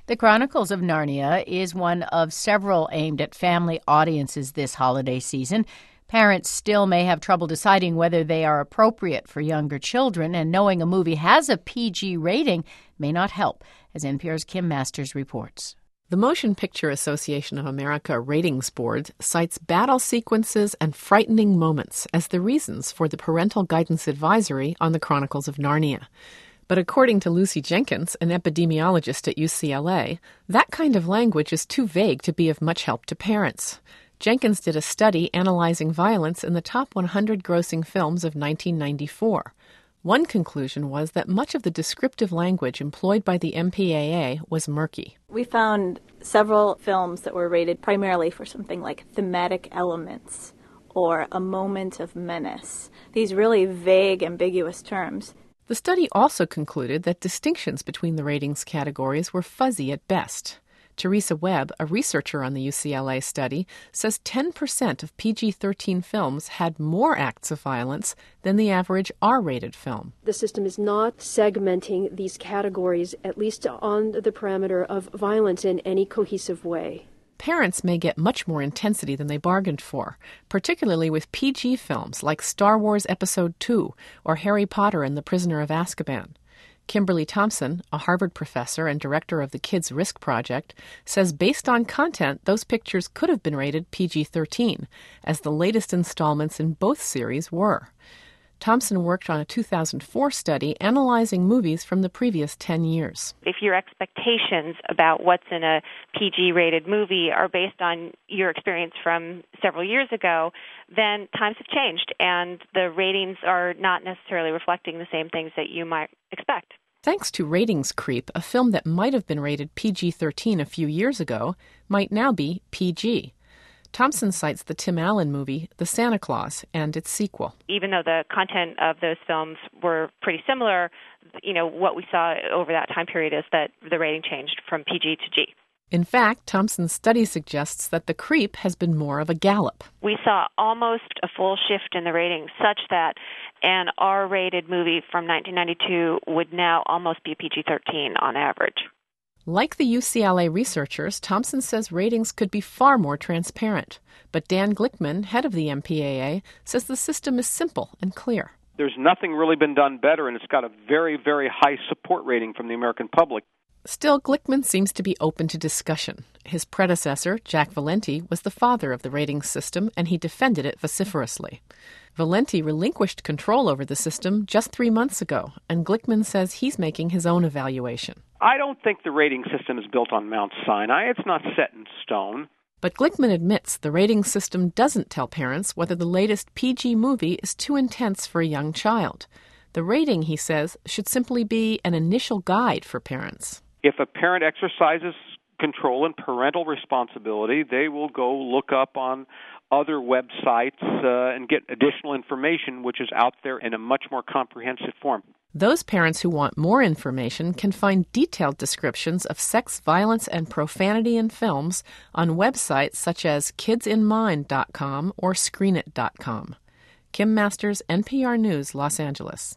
The Chronicles of Narnia is one of several aimed at family audiences this holiday season. Parents still may have trouble deciding whether they are appropriate for younger children, and knowing a movie has a PG rating may not help, as NPR's Kim Masters reports. The Motion Picture Association of America Ratings Board cites battle sequences and frightening moments as the reasons for the parental guidance advisory on the Chronicles of Narnia. But according to Lucy Jenkins, an epidemiologist at UCLA, that kind of language is too vague to be of much help to parents. Jenkins did a study analyzing violence in the top 100 grossing films of 1994. One conclusion was that much of the descriptive language employed by the MPAA was murky. We found several films that were rated primarily for something like thematic elements or a moment of menace. These really vague, ambiguous terms. The study also concluded that distinctions between the ratings categories were fuzzy at best. Teresa Webb, a researcher on the UCLA study, says 10% of PG-13 films had more acts of violence than the average R-rated film. The system is not segmenting these categories, at least on the parameter of violence, in any cohesive way. Parents may get much more intensity than they bargained for, particularly with PG films like Star Wars Episode II or Harry Potter and the Prisoner of Azkaban. Kimberly Thompson, a Harvard professor and director of the Kids Risk Project, says based on content, those pictures could have been rated PG-13, as the latest installments in both series were. Thompson worked on a 2004 study analyzing movies from the previous 10 years. If your expectations about what's in a PG-rated movie are based on your experience from several years ago, then times have changed, and the ratings are not necessarily reflecting the same things that you might expect. Thanks to Ratings Creep, a film that might have been rated PG-13 a few years ago might now be PG. Thompson cites the Tim Allen movie, The Santa Claus, and its sequel. Even though the content of those films were pretty similar, what we saw over that time period is that the rating changed from PG to G. In fact, Thompson's study suggests that The Creep has been more of a gallop. We saw almost a full shift in the ratings, such that an R-rated movie from 1992 would now almost be PG-13 on average. Like the UCLA researchers, Thompson says ratings could be far more transparent. But Dan Glickman, head of the MPAA, says the system is simple and clear. There's nothing really been done better, and it's got a very, very high support rating from the American public. Still, Glickman seems to be open to discussion. His predecessor, Jack Valenti, was the father of the ratings system, and he defended it vociferously. Valenti relinquished control over the system just 3 months ago, and Glickman says he's making his own evaluation. I don't think the rating system is built on Mount Sinai. It's not set in stone. But Glickman admits the rating system doesn't tell parents whether the latest PG movie is too intense for a young child. The rating, he says, should simply be an initial guide for parents. If a parent exercises control and parental responsibility, they will go look up on other websites and get additional information, which is out there in a much more comprehensive form. Those parents who want more information can find detailed descriptions of sex, violence, and profanity in films on websites such as kidsinmind.com or screenit.com. Kim Masters, NPR News, Los Angeles.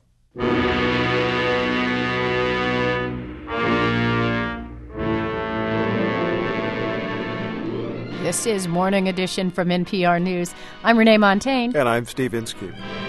This is Morning Edition from NPR News. I'm Renee Montagne. And I'm Steve Inskeep.